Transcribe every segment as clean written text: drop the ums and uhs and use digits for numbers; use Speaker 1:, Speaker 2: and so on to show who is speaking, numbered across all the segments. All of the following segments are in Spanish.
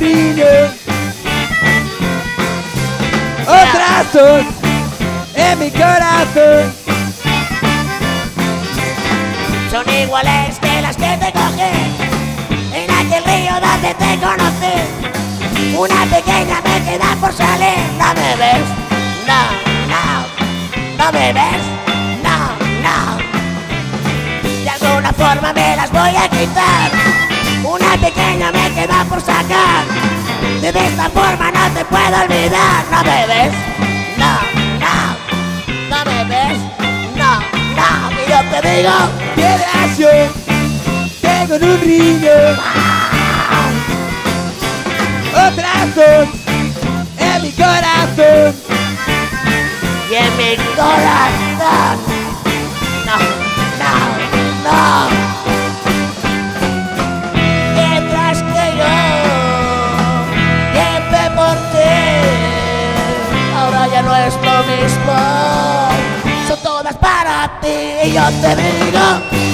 Speaker 1: riñón, otras dos en mi corazón.
Speaker 2: Son iguales que las que te cogí en aquel río donde te conocí. Una pequeña me queda por salir. No me ves, no, no. No me ves, no, no. De alguna forma me las voy a quitar. Una pequeña me queda por sacar. De esta forma no te puedo olvidar. No me ves, no, no. No me ves, no, no. Y yo te digo,
Speaker 1: Piedras yo tengo en un riñón, otras dos en mi corazón.
Speaker 2: y en mi corazón. No, no, no. Mientras que yo siempre por ti, ahora ya no es lo mismo. Son todas para ti y yo te digo.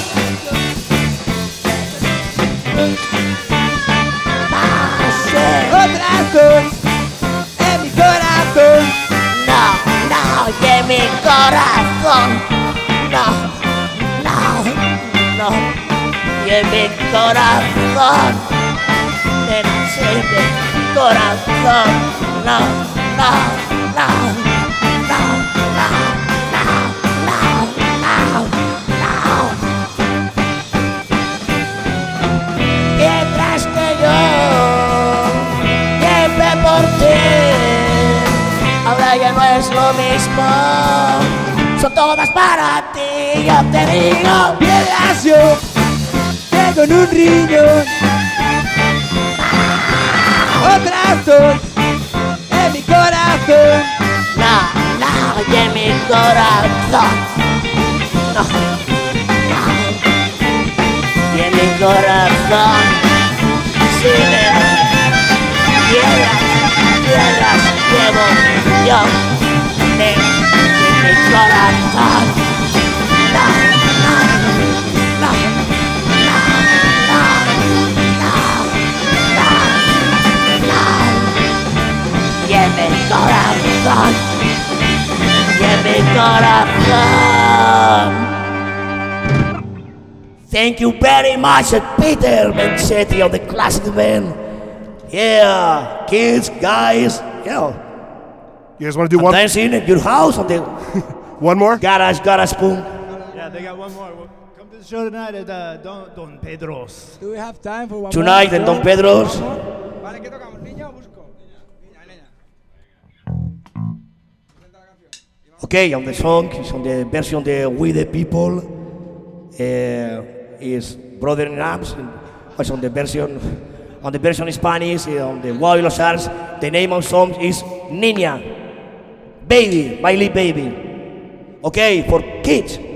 Speaker 1: Otras dos en mi corazón.
Speaker 2: No, no, y en mi corazón. No, no, no, y en mi corazón. En mi corazón. No, no, no, no, no, no, no, no. Mientras que yo siempre por ti, ahora ya no es lo mismo. Son todas para ti, yo te digo.
Speaker 1: Piedras yo tengo en un riñón, otras dos en mi corazón.
Speaker 2: No, no, y en mi corazón. No, no, y en mi corazón. Sí, piedras, piedras llevo yo en mi corazón. No, no, no, no, no, no, no. Y en mi corazón, y en mi corazón. Thank you very much, Peter Menchetti of the Classic Band. Yeah, kids, guys, yeah.
Speaker 3: You guys want to do one?
Speaker 2: Dancing at your house on the
Speaker 3: One more?
Speaker 2: garage spoon.
Speaker 4: Yeah, they got one more. Come to the show tonight at Don Pedro's.
Speaker 1: Do we have time for one
Speaker 2: Tonight
Speaker 1: more?
Speaker 2: in Don Pedro's.
Speaker 1: Vale, ¿qué tocamos? ¿Niña o busco? Niña.
Speaker 2: Okay, on the song, is on the version the We the People, is Brother in Arms. Also on the version in Spanish, on the Wild Los Arts, the name of song is Niña, Baby, my little baby. Okay, for kids.